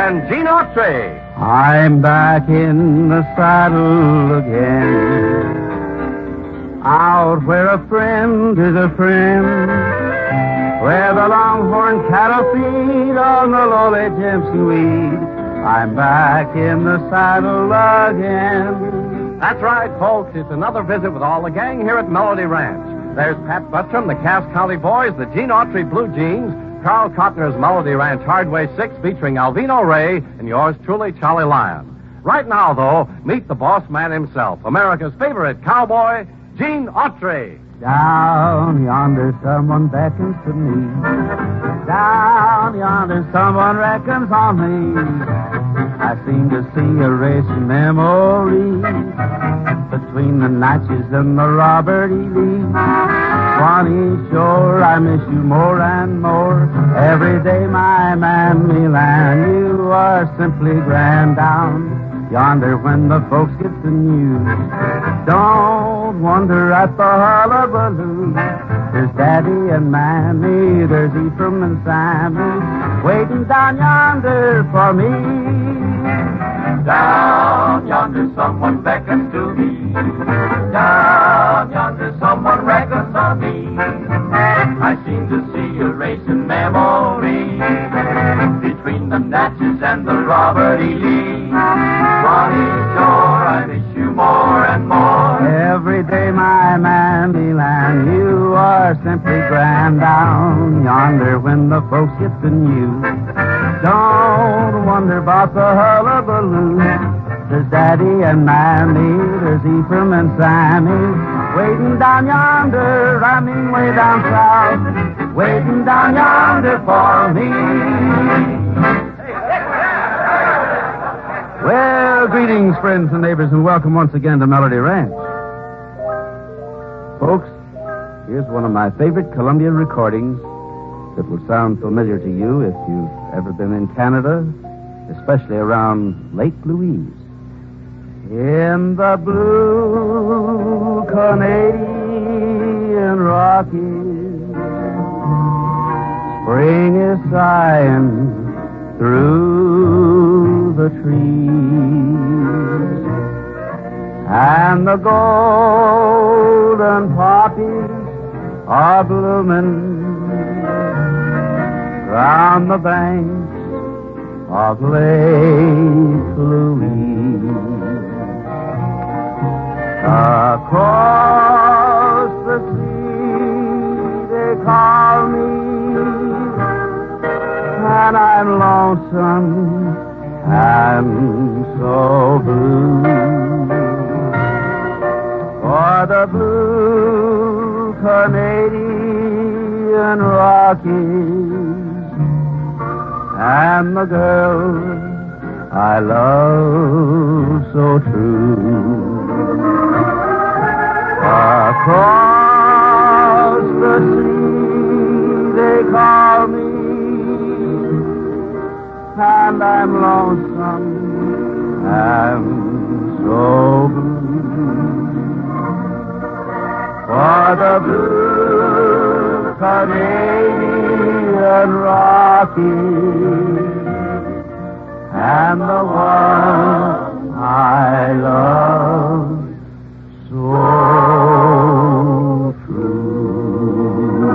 and Gene Autry. I'm back in the saddle again, out where a friend is a friend, where the longhorn cattle feed on the lowly Jimson weed. I'm back in the saddle again. That's right, folks. It's another visit with all the gang here at Melody Ranch. There's Pat Buttram, the Cass County Boys, the Gene Autry Blue Jeans, Carl Cotner's Melody Ranch Hardway 6 featuring Alvino Ray, and yours truly, Charlie Lyon. Right now, though, meet the boss man himself, America's favorite cowboy, Gene Autry. Down yonder someone beckons to me. Down yonder someone reckons on me. I seem to see a racing memory between the Natchez and the Robert E. Lee. Swanee Shore, I miss you more and more. Every day, my man, Milan, you are simply grand. Down yonder when the folks get the news, don't wonder at the hullabaloo. There's Daddy and Mammy, there's Ephraim and Sammy, waiting down yonder for me. Down yonder someone beckons to me. Down yonder someone reckons on me. I seem to see a racing memory between the Natchez and the Robert E. Lee. Swanee Shore, I miss you more and more. Every day, my man, Milan, you are simply grand. Down yonder when the folks get the news, don't wonder about the hullabaloo. There's Daddy and Mammy, there's Ephraim and Sammy, waiting down yonder, I mean way down south, waiting down yonder for me. Well, greetings, friends and neighbors, and welcome once again to Melody Ranch. Folks, here's one of my favorite Columbia recordings that will sound familiar to you if you've ever been in Canada, especially around Lake Louise. In the blue Canadian Rockies, spring is sighing through the trees, and the golden poppies are blooming round the banks of Lake Louise. Across the sea they call me, and I'm lonesome and so blue, for the blue Canadian Rockies and the girl I love so true. Across the sea they call me, and I'm lonesome and so blue, for the blue Canadian Rockies and the one I love so true.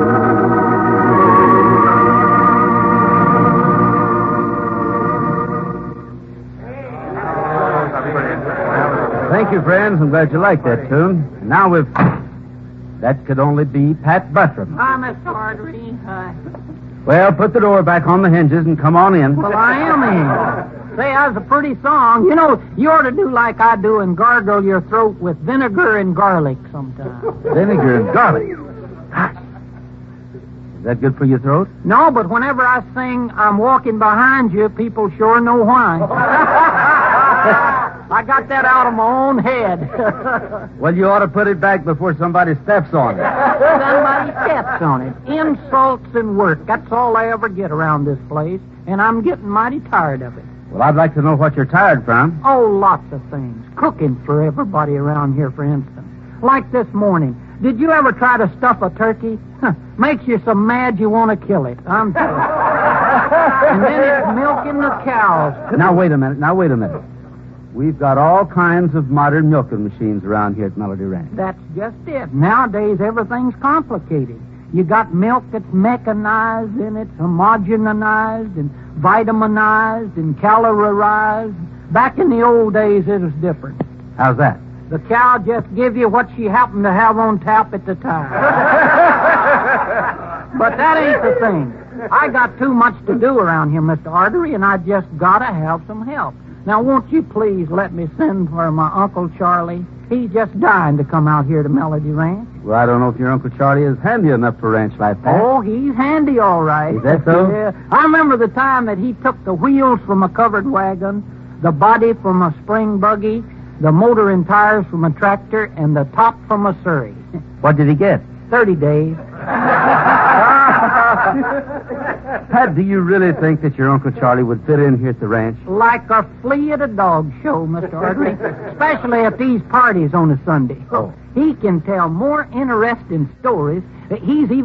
Thank you, friends. I'm glad you liked that tune. Now that could only be Pat Buttram. Hi, Mr. Hardy. Hi. Well, put the door back on the hinges and come on in. Well, I am in. Say, that was a pretty song. You know, you ought to do like I do and gargle your throat with vinegar and garlic sometime. Vinegar and garlic? Is that good for your throat? No, but whenever I sing I'm walking behind you, people sure know why. I got that out of my own head. Well, you ought to put it back before somebody steps on it. Somebody steps on it. Insults and work. That's all I ever get around this place, and I'm getting mighty tired of it. Well, I'd like to know what you're tired from. Oh, lots of things. Cooking for everybody around here, for instance. Like this morning. Did you ever try to stuff a turkey? Makes you so mad you want to kill it. I'm telling you. And then it's milking the cows. Now, wait a minute. We've got all kinds of modern milking machines around here at Melody Ranch. That's just it. Nowadays, everything's complicated. You got milk that's mechanized, and it's homogenized, and vitaminized, and calorized. Back in the old days, it was different. How's that? The cow just give you what she happened to have on tap at the time. But that ain't the thing. I got too much to do around here, Mr. Artery, and I just gotta have some help. Now, won't you please let me send for my Uncle Charlie? He's just dying to come out here to Melody Ranch. Well, I don't know if your Uncle Charlie is handy enough for ranch life, Pat. Oh, he's handy, all right. Is that so? Yeah. I remember the time that he took the wheels from a covered wagon, the body from a spring buggy, the motor and tires from a tractor, and the top from a Surrey. What did he get? 30 days. Pat, do you really think that your Uncle Charlie would fit in here at the ranch? Like a flea at a dog show, Mr. Artery. Especially at these parties on a Sunday. Oh. He can tell more interesting stories. He's even